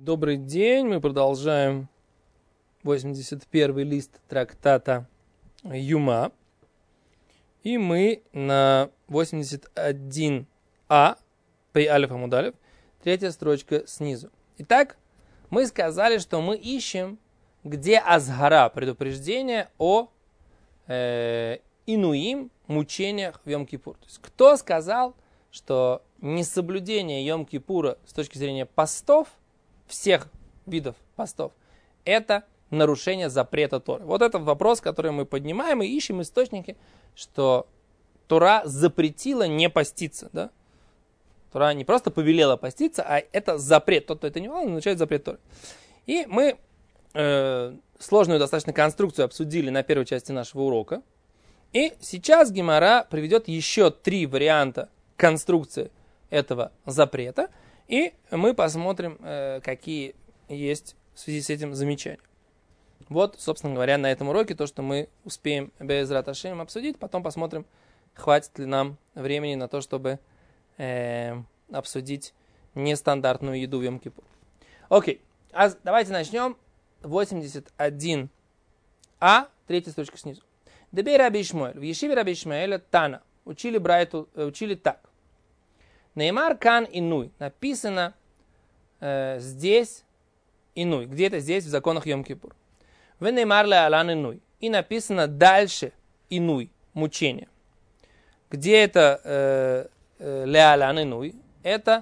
Добрый день, мы продолжаем 81-й лист трактата Юма. И мы на 81а, Пей Алеф Амуд Алеф, третья строчка снизу. Итак, мы сказали, что мы ищем, где азгара, предупреждение о инуим, мучениях в Йом-Кипур. То есть, кто сказал, что несоблюдение Йом-Кипура с точки зрения постов, всех видов постов, это нарушение запрета Торы. Вот это вопрос, который мы поднимаем и ищем источники, что Тора запретила не поститься. Да? Тора не просто повелела поститься, а это запрет. Тот, кто это не волнует, означает запрет Торы. И мы сложную достаточно конструкцию обсудили на первой части нашего урока. И сейчас Гемара приведет еще 3 варианта конструкции этого запрета. И мы посмотрим, какие есть в связи с этим замечания. Вот, собственно говоря, на этом уроке то, что мы успеем Бе'эзрат Ашем обсудить. Потом посмотрим, хватит ли нам времени на то, чтобы обсудить нестандартную еду в Йом-Кипур. Окей, давайте начнем. 81а, третья строчка снизу. Дебей Раби Ишмаэль. В Ешиве Раби Ишмаэля Тана. Учили так. Неймар кан инуй. Написано здесь инуй. Где-то здесь в законах Йом-Кипур. Ве неймар ле алан инуй. И написано дальше инуй. Мучение. Где это ле алан инуй? Это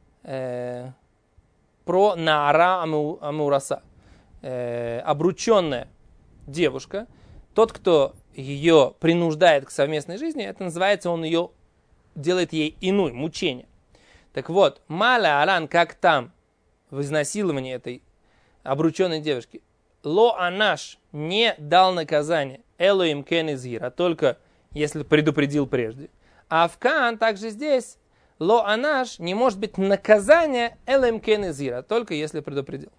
про наара амураса. Обрученная девушка. Тот, кто ее принуждает к совместной жизни, это называется, он ее делает ей инуй, мучение. Так вот, маля алан, как там в изнасиловании этой обрученной девушки, ло анаш не дал наказание, элоим кен изгир, а только если предупредил прежде. А в кан также здесь ло анаш не может быть наказание элоим кен изгир, а только если предупредил.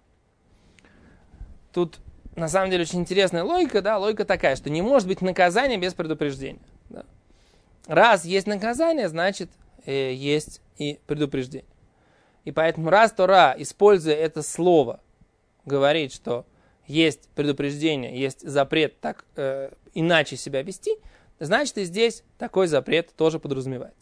Тут на самом деле очень интересная логика, да, логика такая, что не может быть наказания без предупреждения. Да. Раз есть наказание, значит есть и предупреждение. И поэтому раз Тора, используя это слово, говорит, что есть предупреждение, есть запрет так иначе себя вести, значит и здесь такой запрет тоже подразумевается.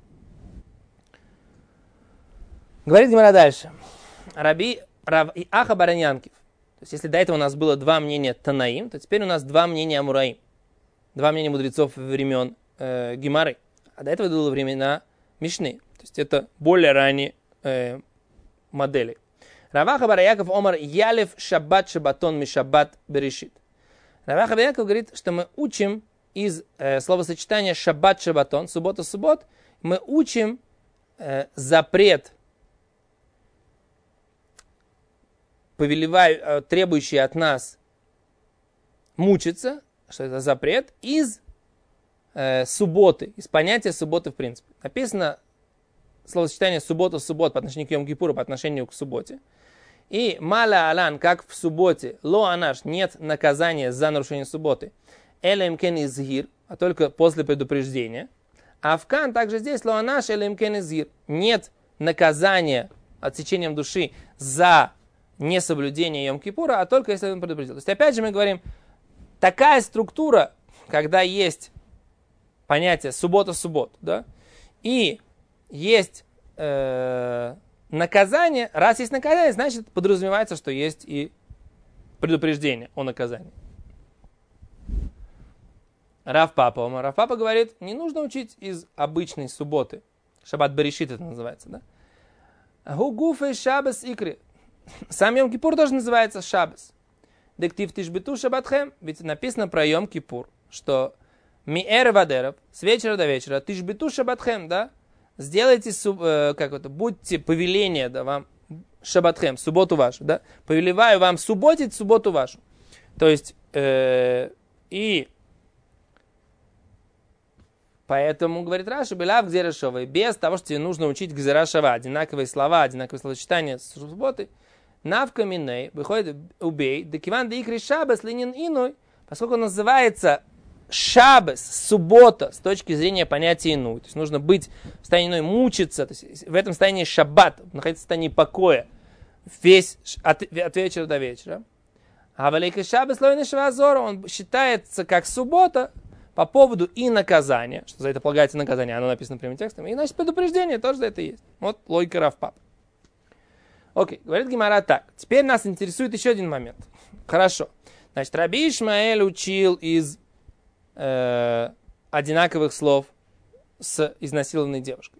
Говорит Гемара дальше. Рав Аха бар Янкив. То есть, если до этого у нас было 2 мнения Танаим, то теперь у нас 2 мнения Амураим. 2 мнения мудрецов времен Гемары. А до этого было времена Мишны. То есть, это более ранние модели. Рав Аха бар Яков омар ялев шаббат шаббатон ми шаббат берешит. Рав Аха бар Яков говорит, что мы учим из словосочетания шаббат шаббатон, суббота-суббот, мы учим запрет, требующий от нас мучиться, что это запрет, из субботы, из понятия субботы в принципе. Написано словосочетание суббота-суббот по отношению к Йом-Кипуру, по отношению к субботе. И маля алан, как в субботе, ло анаш, нет наказания за нарушение субботы, элем кен изгир, а только после предупреждения. А в кан также здесь ло анаш, элем кен изгир, нет наказания отсечением души за несоблюдение Йом-Кипура, а только если он предупредил. То есть, опять же, мы говорим, такая структура, когда есть понятие суббота-суббот, да, и есть наказание, раз есть наказание, значит, подразумевается, что есть и предупреждение о наказании. Рав Папа говорит, не нужно учить из обычной субботы. Шаббат Берешит это называется, да. Гугуфе шаббас икри. Сам Йом-Кипур тоже называется Шаббас. Дектив тишбету шаббатхем. Ведь написано про Йом-Кипур, что миэр вадеров, с вечера до вечера, тишбету шаббатхем, да, сделайте, будьте повеление, да, вам шаббатхем, субботу вашу, да, повелеваю вам субботить субботу вашу. То есть, и поэтому, говорит Раши, белав гзерашова, без того, что тебе нужно учить гзерашова, одинаковые слова, одинаковые словосочетания с субботой, навка миней, выходит убей, декиван да икри шабас ленин иной, поскольку он называется шабас, суббота, с точки зрения понятия иной. То есть нужно быть в состоянии иной, мучиться, то есть в этом состоянии шаббат, находиться в состоянии покоя. от вечера до вечера. А Валейка Шаббат Лойна Швазора, он считается как суббота по поводу и наказания, что за это полагается наказание, оно написано прямым текстом, и значит предупреждение тоже за это есть. Вот логика Рав Папы. Окей, говорит Гемара так. Теперь нас интересует еще один момент. Хорошо. Значит, Раби Ишмаэль учил из одинаковых слов с изнасилованной девушкой.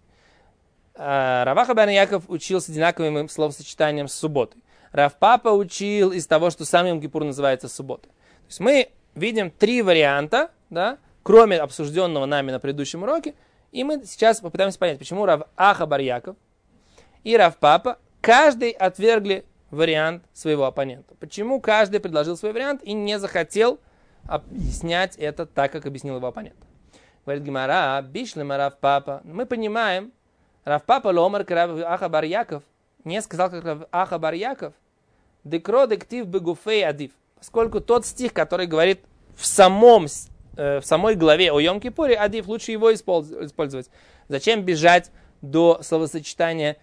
Рав Аха бен Яков учил с одинаковым словосочетанием с субботой. Рав Папа учил из того, что сам Йом-Кипур называется субботой. То есть мы видим три варианта, да, кроме обсужденного нами на предыдущем уроке, и мы сейчас попытаемся понять, почему Рав Аха бар Яков и Рав Папа каждый отвергли вариант своего оппонента. Почему каждый предложил свой вариант и не захотел объяснять это так, как объяснил его оппонент. Говорит Гемара, бишлема Рав Папа. Мы понимаем, Рав Папа ломар Рав Аха бар Яков не сказал, как Рав Аха бар Яков, декро дектив бегуфей адив. Поскольку тот стих, который говорит в самой главе о Йом-Кипуре, адив, лучше его использовать. Зачем бежать до словосочетания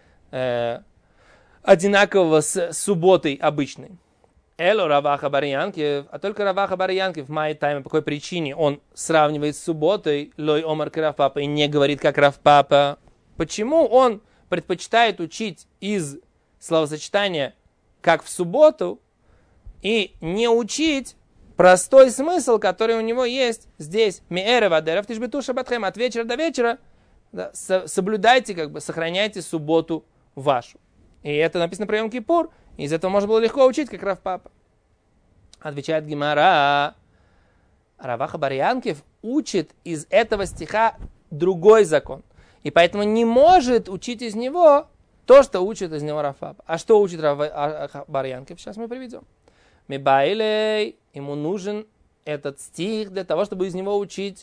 одинакового с субботой обычной? Эло Рав Аха бар Янкев, а только Рав Аха бар Янкев в моей тайме, по какой причине он сравнивает с субботой лой омар Рав Папа и не говорит как Рав Папа? Почему он предпочитает учить из словосочетания как в субботу и не учить простой смысл, который у него есть здесь? Миэрев адерев тишбету шабатхем, от вечера до вечера, да, соблюдайте, сохраняйте субботу вашу. И это написано про Йом-Кипур, и из этого можно было легко учить, как Рав Папа. Отвечает Гемара, Рав Аха бар Янкев учит из этого стиха другой закон. И поэтому не может учить из него то, что учит из него Рав Папа. А что учит Рав Аха бар Янкев? Сейчас мы приведем. Мибайлей, ему нужен этот стих для того, чтобы из него учить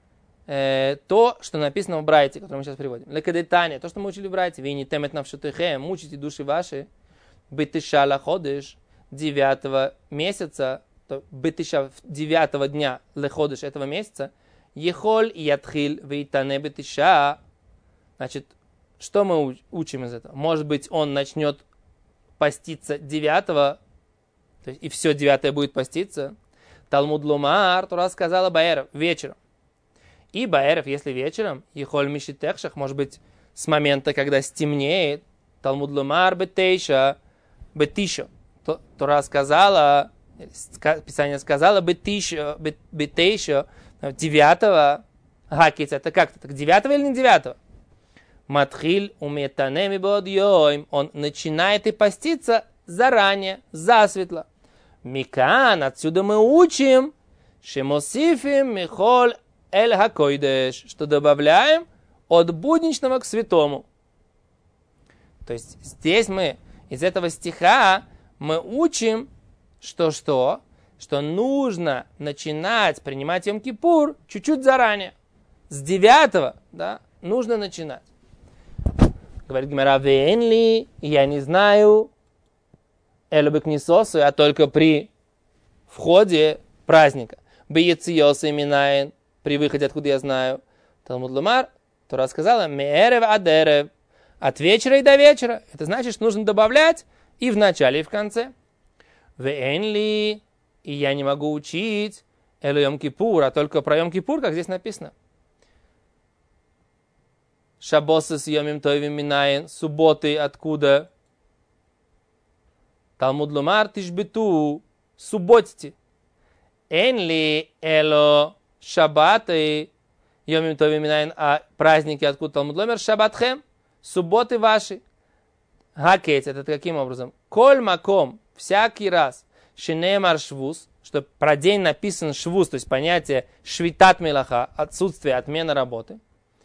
то, что написано в Брайте, который мы сейчас приводим. Лекадетания, то, что мы учили в Брайте. Вы не темет навшутыхе, мучите души ваши. Бетыша лаходыш, 9 месяца, бетыша 9 дня леходыш этого месяца. Ехоль ятхил вейтане бетыша. Значит, что мы учим из этого? Может быть, он начнет поститься 9, то есть и все 9 будет поститься. Талмуд ломар, Тора сказала баэров, вечером. И баэров, если вечером, ехоль мишитехшах, может быть, с момента, когда стемнеет, Талмуд ломар бетейша, бетиша. Тора сказала, Писание сказало бетейша, 9, гакиц, это как-то, так 9 или не 9? Матхиль уметанеми бодьёйм, он начинает и поститься заранее, засветло. Микан, отсюда мы учим, шемосифим михоль эль хакойдеш, что добавляем от будничного к святому. То есть здесь мы, из этого стиха, мы учим, что нужно начинать принимать Йом-Кипур чуть-чуть заранее. С 9, да, нужно начинать. Говорит Гемара, венли, я не знаю, элюбекнисосу, а только при входе праздника. Бейциосы именаен, при выходе, откуда я знаю. Талмуд ломар, Тора сказала, меэрев адерев, от вечера и до вечера. Это значит, что нужно добавлять и в начале, и в конце. Венли, и я не могу учить элю Йом-Кипур, а только про Йом-Кипур, как здесь написано. Шабосы с Йомим Тойвим Минаен, субботы откуда? Талмуд ломар тишбету, субботите. Энли эло шаббаты, Йомим Тойвим Минаен, а праздники откуда? Талмуд ломар шаббатхем, субботы ваши. Гакеть, это каким образом? Коль маком, всякий раз, шенемар швус, что про день написан швус, то есть понятие швитат мелаха, отсутствие, отмена работы.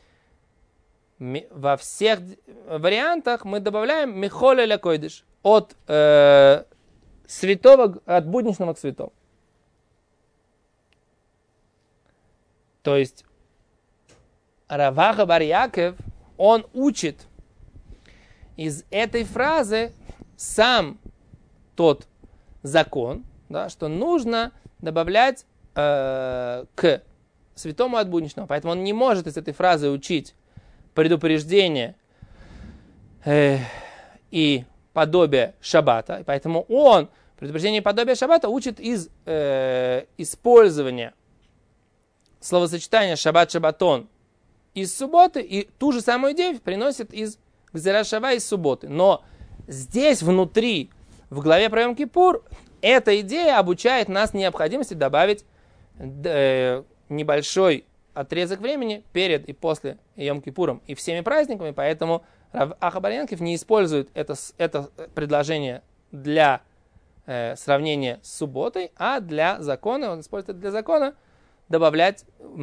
Во всех вариантах мы добавляем михоль эля койдыш, от святого, от будничного к святому. То есть Рав Аха бар Яков, он учит из этой фразы сам тот закон, да, что нужно добавлять к святому от будничного. Поэтому он не может из этой фразы учить предупреждение и подобие шаббата, и поэтому он предупреждение подобия шаббата учит из использования словосочетания шаббат-шаббатон из субботы, и ту же самую идею приносит из гзера шава из субботы. Но здесь внутри, в главе про Йом-Кипур, эта идея обучает нас необходимости добавить небольшой отрезок времени перед и после Йом-Кипуром и всеми праздниками, поэтому Рав Аха бар Янкив не использует это предложение для сравнения с субботой, а для закона, он использует это для закона, добавлять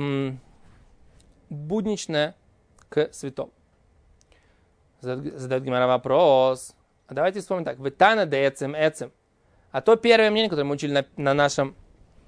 будничное к святому. Задает Гемара вопрос. А давайте вспомним так. Витана де эцем. А то первое мнение, которое мы учили на нашем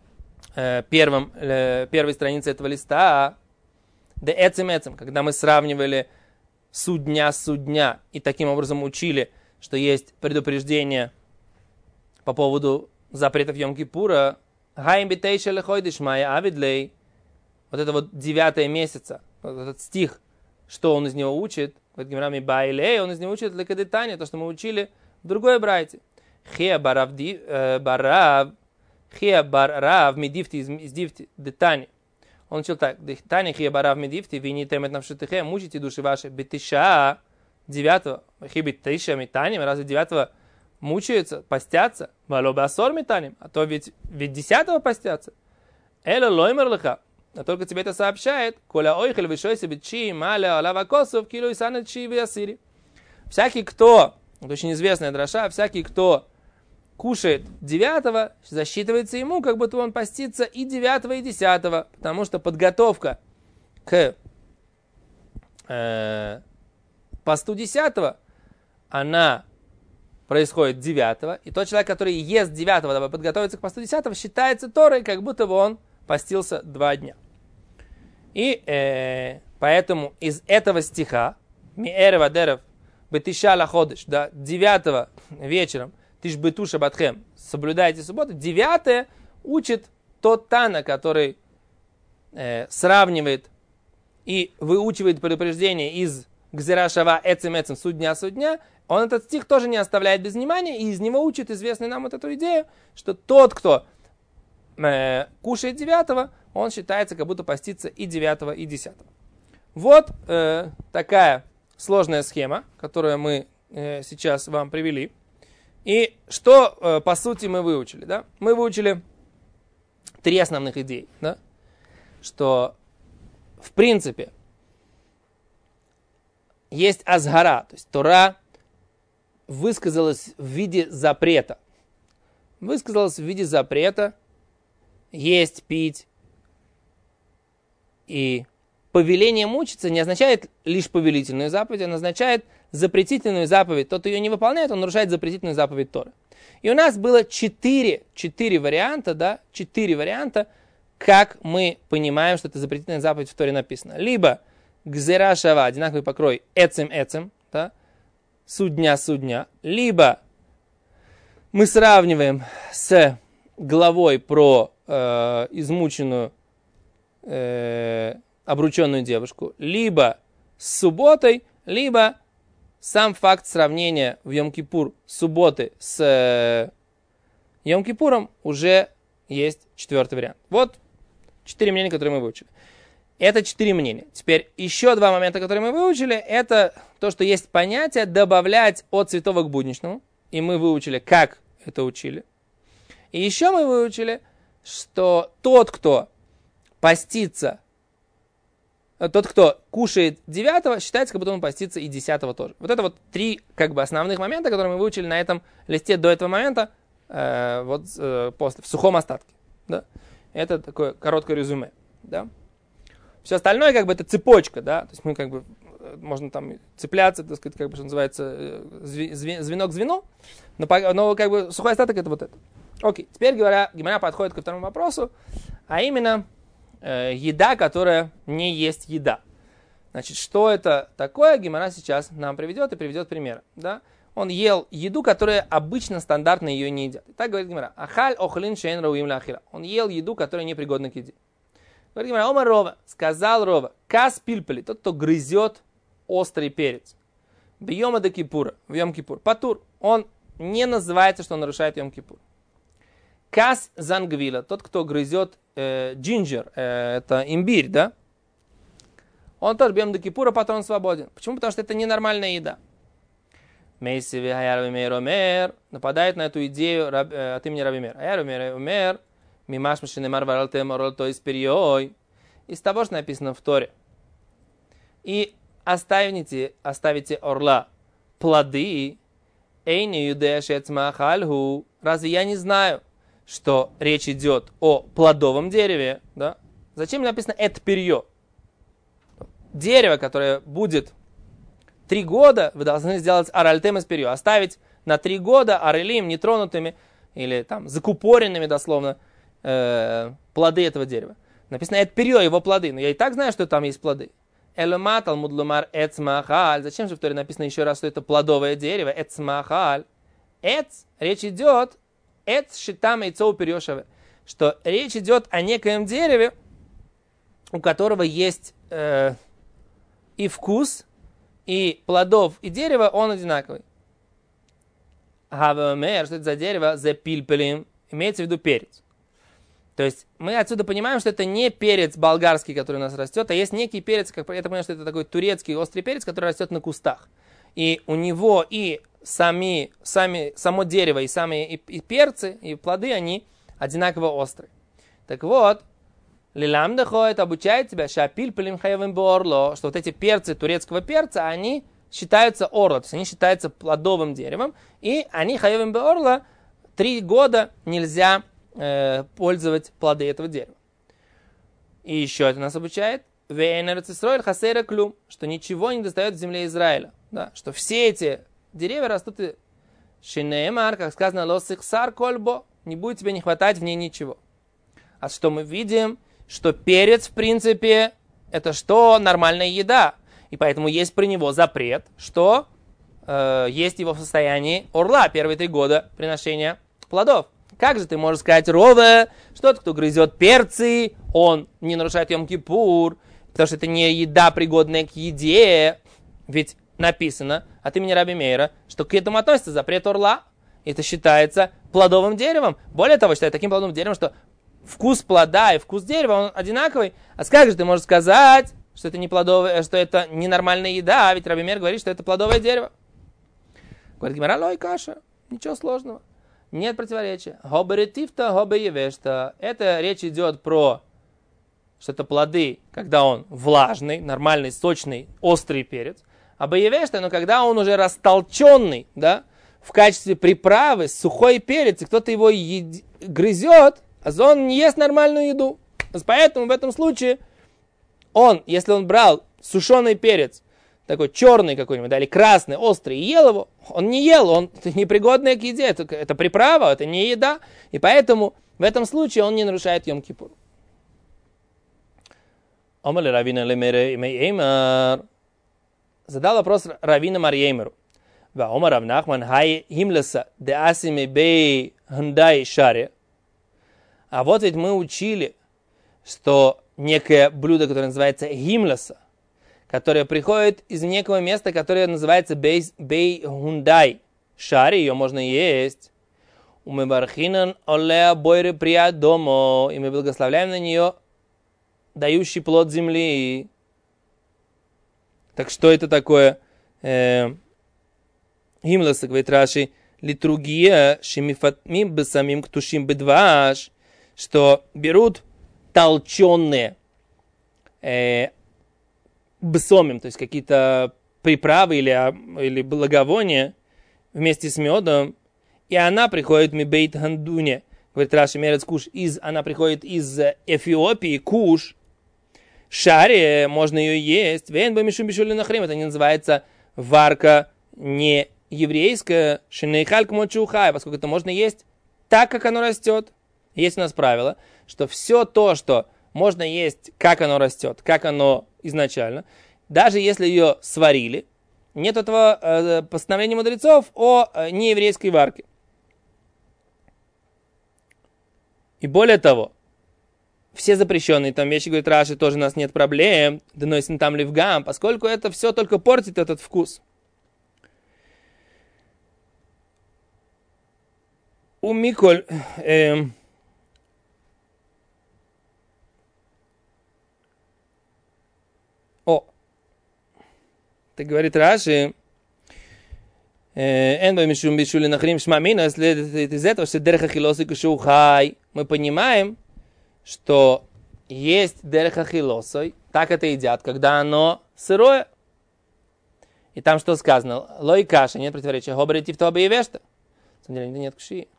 первой странице этого листа, де эцем, когда мы сравнивали суть дня, и таким образом учили, что есть предупреждение по поводу запретов Йом-Кипура. Хайм битейша лехойдиш майя авидлей. Вот это вот 9 месяца, вот этот стих, что он из него учит, говорит Гемара байлей, он из него учит лекадетания, то, что мы учили в другой брайте. Хия барав медифти из дифти детани. Он учил так: детани хия барав медифти вини темет навшитыхе, мучите души ваши бетиша 9-го, хибит тейша метаним, разве 9-го мучаются, постятся, валобасор метаним, а то ведь 10-го постятся. Эла лоймер леха. А только тебе это сообщает, коля ойхель вишой себе чи маля алава косов килу исана чи вясири. Всякий, кто, это очень известная дроша, всякий, кто кушает 9-го, засчитывается ему, как будто он постится и 9-го, и 10-го, потому что подготовка к посту 10-го, она происходит 9-го, и тот человек, который ест 9-го, дабы подготовиться к посту 10-го, считается Торой, как будто бы он постился 2 дня. И поэтому из этого стиха «Миэрева дерев бетиша лаходыш», да, 9 вечером «Тиш бету шабатхем», соблюдайте субботу, 9 учит тот Тана, который сравнивает и выучивает предупреждение из гзера шава эцем, суть дня, он этот стих тоже не оставляет без внимания, и из него учит известную нам вот эту идею, что тот, кто кушает 9, он считается, как будто постится и 9, и 10. Вот такая сложная схема, которую мы сейчас вам привели. И что, по сути, мы выучили? Да? Мы выучили 3 основных идеи. Да? Что, в принципе, есть азгара, то есть Тора высказалась в виде запрета. Высказалась в виде запрета есть, пить. И повеление мучиться не означает лишь повелительную заповедь, оно означает запретительную заповедь. Тот, кто ее не выполняет, он нарушает запретительную заповедь Торы. И у нас было 4 варианта, да, 4 варианта, как мы понимаем, что это запретительная заповедь в Торе написана. Либо гзера шава, одинаковый покрой, эцем, да, суть дня. Либо мы сравниваем с главой про измученную обрученную девушку, либо с субботой, либо сам факт сравнения в Йом-Кипур субботы с Йом-Кипуром уже есть 4 вариант. Вот 4 мнения, которые мы выучили. Это 4 мнения. Теперь еще 2 момента, которые мы выучили, это то, что есть понятие добавлять от святого к будничному. И мы выучили, как это учили. И еще мы выучили, что тот, кто постится, тот, кто кушает 9, считается, как будто он постится и 10 тоже. Вот это вот 3 основных момента, которые мы выучили на этом листе до этого момента, после, в сухом остатке. Да? Это такое короткое резюме. Да? Все остальное это цепочка. Да? То есть мы можно там цепляться, так сказать, что называется, звено к звену, но сухой остаток это вот это. Окей, теперь Гемара подходит ко второму вопросу, а именно еда, которая не есть еда. Значит, что это такое, Гемара сейчас нам приведет пример. Да? Он ел еду, которая обычно стандартно ее не едят. Так говорит Гемара. Ахаль охлин шейн рауим лахила. Он ел еду, которая непригодна к еде. Говорит Гемара, омар Рова, сказал Рова, кас пильпали, тот, кто грызет острый перец. Бьема де Кипура, в Йом-Кипур. Патур, он не называется, что он нарушает Йом-Кипур. Кас зангвила, тот, кто грызет джинджер, это имбирь, да? Он тоже бьем де Кипура, потом он свободен. Почему? Потому что это ненормальная еда. Мейсиви Хаяр Мейр Омер нападает на эту идею от имени Раби Мейр. Хаяр Мейр Омер мимаш машинемар варалтем оролто из перьей. Из того, что написано в Торе. И оставите орла плоды. Эйни юдешец махальху. Разве я не знаю, что речь идет о плодовом дереве? Да? Зачем написано это перье? Дерево, которое будет 3 года, вы должны сделать аральтем из перье. Оставить на 3 года арелим нетронутыми или там закупоренными дословно плоды этого дерева. Написано это перье, его плоды. Но я и так знаю, что там есть плоды. Элумат алмудлумар эцмахаль. Зачем же в Торе написано еще раз, что это плодовое дерево? Эцмахаль. Эц, речь идет, эц шитам яйцо перьешеве. Что речь идет о некоем дереве, у которого есть и вкус, и плодов, и дерево, он одинаковый. Хавамер, что это за дерево? За пильпелем. Имеется в виду перец. То есть мы отсюда понимаем, что это не перец болгарский, который у нас растет, а есть некий перец, как я понимаю, что это такой турецкий острый перец, который растет на кустах. И у него и само дерево, и сами и перцы, и плоды, они одинаково острые. Так вот, Лилам доходит, обучает тебя, шапильпелем хаевым борло, что вот эти перцы турецкого перца, они считаются орло, то есть они считаются плодовым деревом, и они хаевым борло 3 года нельзя пользовать плоды этого дерева. И еще это нас обучает, что ничего не достает в земле Израиля, да, что все эти деревья растут, как сказано, лосиксар кольбо, не будет тебе не хватать в ней ничего. А что мы видим? Что перец, в принципе, это что? Нормальная еда. И поэтому есть при него запрет, что есть его в состоянии орла первые 3 года приношения плодов. Как же ты можешь сказать, Рове, что тот, кто грызет перцы, он не нарушает Йом-Кипур, потому что это не еда, пригодная к еде. Ведь написано от имени Раби Мейра, что к этому относится запрет орла. Это считается плодовым деревом. Более того, считается таким плодовым деревом, что вкус плода и вкус дерева, он одинаковый. А как же ты можешь сказать, что это не плодовое, что это не нормальная еда, а ведь Раби Мейр говорит, что это плодовое дерево. Говорит Гемара, лой каша, ничего сложного. Нет противоречия. Хоберетифта, хобеевешта. Это речь идет про, что это плоды, когда он влажный, нормальный, сочный, острый перец. А боевешта, но когда он уже растолченный, да, в качестве приправы, сухой перец, и кто-то его грызет, а он не ест нормальную еду. Поэтому в этом случае он, если он брал сушеный перец, такой черный какой-нибудь, да, или красный, острый, и ел его, он не ел, он непригодный к еде, это приправа, это не еда, и поэтому в этом случае он не нарушает Йом-Кипур. Задал вопрос Равину Марьеймеру. А вот ведь мы учили, что некое блюдо, которое называется гимлеса, которое приходит из некого места, которое называется бей-хундай. Шари, ее можно есть. И мы благословляем на нее дающий плод земли. Так что это такое? Гимлеса, говорит Раши, литругия шимифатмим бесамим ктушим бедваш, что берут толченые бсомим, то есть какие-то приправы или благовония вместе с медом, и она приходит мибейт хандуне, говорит Раши мерец куш, она приходит из Эфиопии, куш, шаре, можно ее есть, вен бамишум бишули нахрим, это не называется варка не еврейская, шинейхаль кмочухай, поскольку это можно есть так, как оно растет. Есть у нас правило, что все то, что можно есть, как оно растет, как оно изначально, даже если ее сварили, нет этого постановления мудрецов о нееврейской варке. И более того, все запрещенные там вещи, говорит Раши, тоже у нас нет проблем, доносим там ливгам, поскольку это все только портит этот вкус. У Миколь... Так говорит Раши, мы понимаем, что есть дерех ахилосой, так это едят, когда оно сырое. И там что сказано? Лой каша, нет противоречия. Гобрити в тобе и вешта. На самом деле нет куши.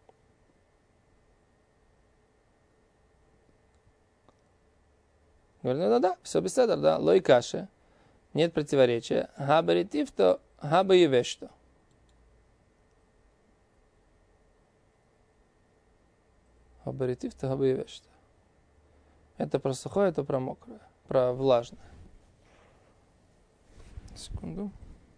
Говорит, да, все беседа, да, лой каша. Нет противоречия. Габаритив то габа и вешта. Габаритив то габа и вешта. Это про сухое, это про мокрое, про влажное. Секунду.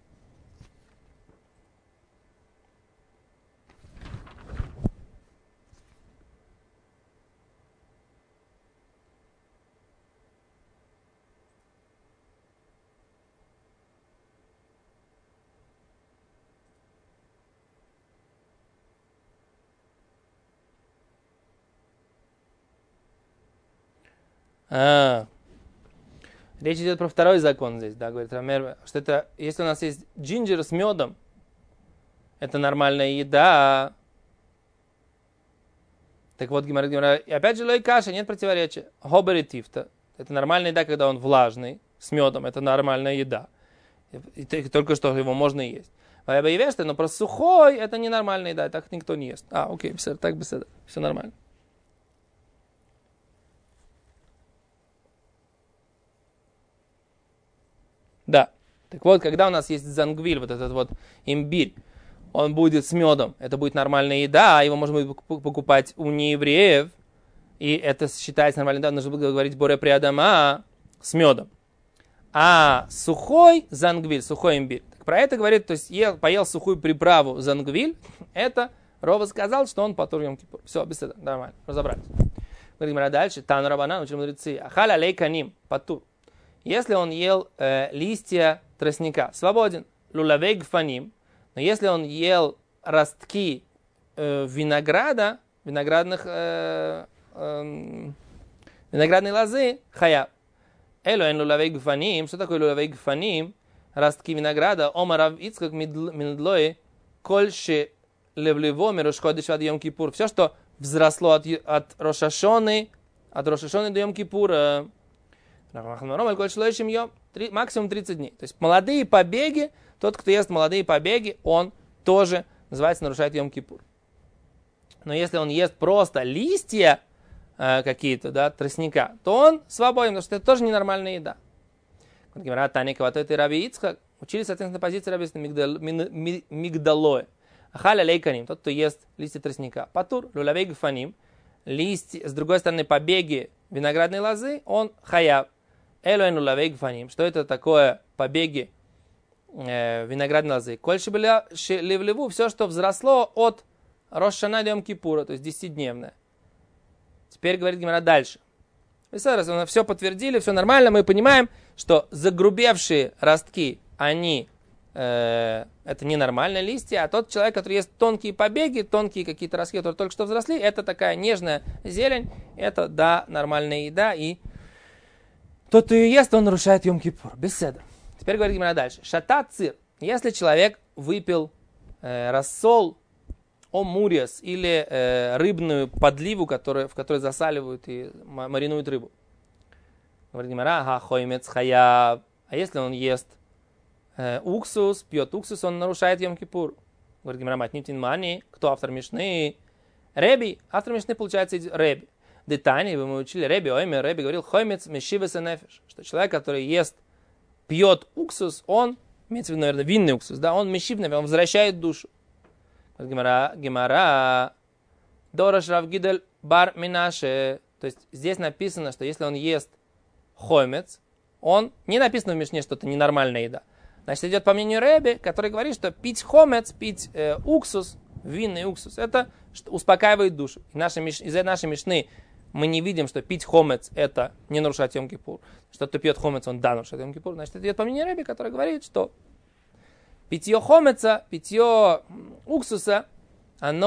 Речь идет про второй закон здесь, да, говорит Рамер, что это, если у нас есть джинджер с медом, это нормальная еда. Так вот, Гемара, и опять же, лой каша, нет противоречия. Хоберитивта, это нормальная еда, когда он влажный, с медом, это нормальная еда. И только что его можно есть. Но просто сухой, это ненормальная еда, так никто не ест. Окей, так беседа, все нормально. Да. Так вот, когда у нас есть зангвиль, вот этот вот имбирь, он будет с медом, это будет нормальная еда, его можно будет покупать у неевреев, и это считается нормальной едой, нужно будет говорить боре приадама с медом. А сухой зангвиль, сухой имбирь, так про это говорит, то есть поел сухую приправу зангвиль, это Рова сказал, что он патур йом кипур. Все, беседа, нормально, разобрались. Говорим дальше, тан рабанан, учим мудрецы, ахаля лейканим, патур. Если он ел листья тростника, свободен, лулавей гфаним, но если он ел ростки винограда, виноградной лозы, хая. Элоэн лулавей гфаним, что такое лулавей гфаним? Ростки винограда, омарав ицкак миндлой, кольши левлево мирошходиш ад йом кипур. Все, что взросло от Рошашоны до йом кипура, максимум 30 дней. То есть молодые побеги, тот, кто ест молодые побеги, он тоже, называется, нарушает йом-кипур. Но если он ест просто листья какие-то, да, тростника, то он свободен, потому что это тоже ненормальная еда. Учили, соответственно, на позиции раби мигдалоэ. Ахаля лейканим, тот, кто ест листья тростника. Патур, люлавей гфаним, листья, с другой стороны, побеги виноградной лозы, он хаяв. Элоэну лавей гфаним. Что это такое побеги виноградной лозы? Кольши левлеву, все, что взросло от Рошана до Йом-Кипура, то есть 10-дневное. Теперь говорит Гемара дальше. Мы все подтвердили, все нормально, мы понимаем, что загрубевшие ростки, они, это ненормальные листья, а тот человек, который ест тонкие побеги, тонкие какие-то ростки, которые только что взросли, это такая нежная зелень, это, да, нормальная еда, и тот, кто ее ест, он нарушает йом-кипур. Беседа. Теперь говорит Гемара дальше. Шатат цир. Если человек выпил рассол омуриас или рыбную подливу, в которой засаливают и маринуют рыбу. Говорит Гемара, хоймец хаяв. А если он ест уксус, пьет уксус, он нарушает йом-кипур. Говорит Гемара, матнитин мани. Кто автор Мишны? Реби. Автор Мишны, получается, Реби. Детани, мы учили Реби, Реби говорил, хоймец мешивеса нефеш, что человек, который пьет уксус, он, имеется в виду, наверное, винный уксус, да, он мешив, он возвращает душу. Гемара, дораш равгидель бар минаше, то есть здесь написано, что если он ест хоймец, он, не написано в Мишне, что это ненормальная еда. Значит, идет по мнению Реби, который говорит, что пить хомец, пить уксус, винный уксус, это успокаивает душу. Из-за нашей Мишны мы не видим, что пить хомец это не нарушает йом-кипур. Что кто пьет хомец, он да нарушает йом-кипур. Значит, это идет по мнению Реби, который говорит, что питье хомеца, питье уксуса, оно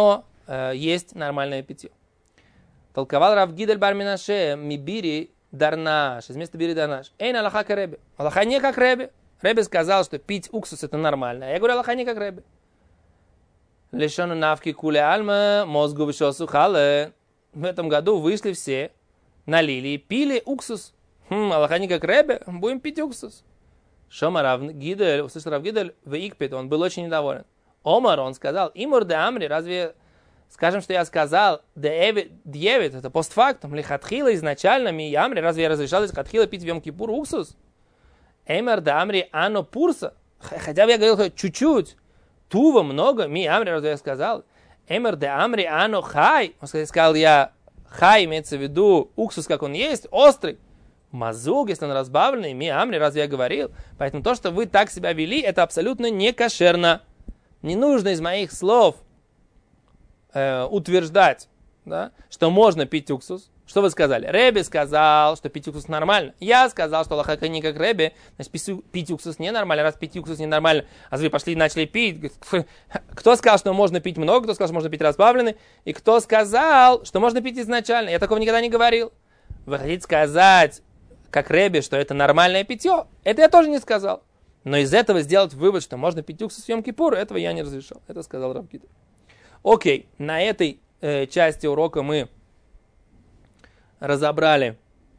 есть нормальное питье. Толковал Рав Гидель бар Минаше мибири дарнаш, из места бири дарнаш. Эйн алаха ка Ребе. Алаха не как Ребе. Ребе сказал, что пить уксус это нормально. Я говорю, алаха не как Ребе. Лешону навки куле альма, мозгу вышосу хале. В этом году вышли все, налили и пили уксус. Алаха не как Ребе, будем пить уксус. Шома Рав Гидель, услышал Рав Гидель, в Икпет, он был очень недоволен. Омар, он сказал, имур де амри, разве, скажем, что я сказал, девит, это постфактум, лихатхила изначально, ми амри, разве я разрешал из хатхила пить в Йом-Кипур уксус? Эмер де амри ано пурса, хотя бы я говорил чуть-чуть, тува много, ми амри, разве я сказал? Эмер де амри ано хай, он сказал, я хай, имеется в виду уксус, как он есть, острый. Мазуг, если он разбавленный, ми амри, разве я говорил? Поэтому то, что вы так себя вели, это абсолютно не кошерно. Не нужно из моих слов утверждать, да, что можно пить уксус. Что вы сказали? Ребе сказал, что пить уксус нормально. Я сказал, что алаха не как Ребе, значит пить уксус ненормально. Раз пить уксус ненормально, а вы пошли и начали пить. Кто сказал, что можно пить много, кто сказал, что можно пить разбавленный, и кто сказал, что можно пить изначально. Я такого никогда не говорил. Вы хотите сказать, как Ребе, что это нормальное питье? Это я тоже не сказал. Но из этого сделать вывод, что можно пить уксус в Йом-Кипур, этого я не разрешал. Это сказал Рав Гидель. Окей, на этой части урока мы разобрали,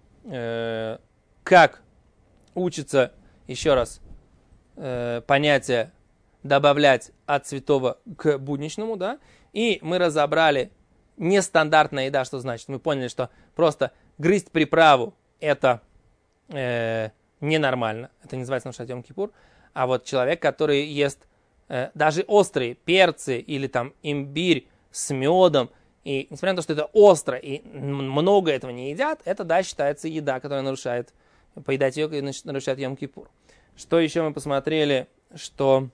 как учится, еще раз, понятие добавлять от святого к будничному, да, и мы разобрали нестандартная еда, что значит. Мы поняли, что просто грызть приправу это ненормально. Это не называется нарушать Йом-Кипур. А вот человек, который ест даже острые перцы или там имбирь с медом, и несмотря на то, что это остро и много этого не едят, это, да, считается еда, которая нарушает, поедать ее, нарушает Йом-Кипур. Что еще мы посмотрели, что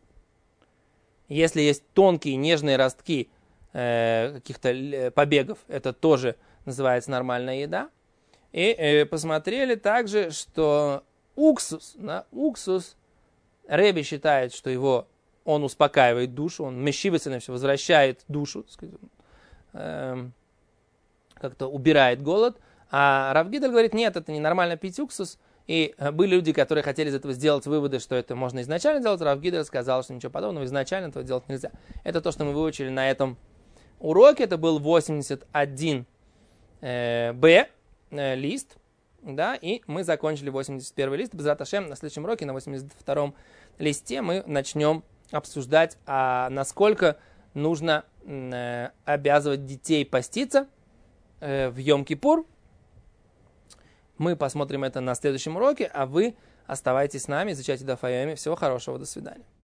если есть тонкие нежные ростки каких-то побегов, это тоже называется нормальная еда. И посмотрели также, что уксус, Ребе считает, что он успокаивает душу, он мешивается на все, возвращает душу, так сказать, как-то убирает голод. А Рав Гидель говорит, нет, это ненормально пить уксус. И были люди, которые хотели из этого сделать выводы, что это можно изначально делать. Рав Гидель сказал, что ничего подобного, изначально этого делать нельзя. Это то, что мы выучили на этом уроке. Это был 81 Б лист. Да, и мы закончили 81 лист. Безрат Ашем, на следующем уроке, на 82 листе, мы начнем обсуждать, насколько нужно обязывать детей поститься в Йом-Кипур. Мы посмотрим это на следующем уроке, а вы оставайтесь с нами, изучайте Даф Йоми. Всего хорошего, до свидания.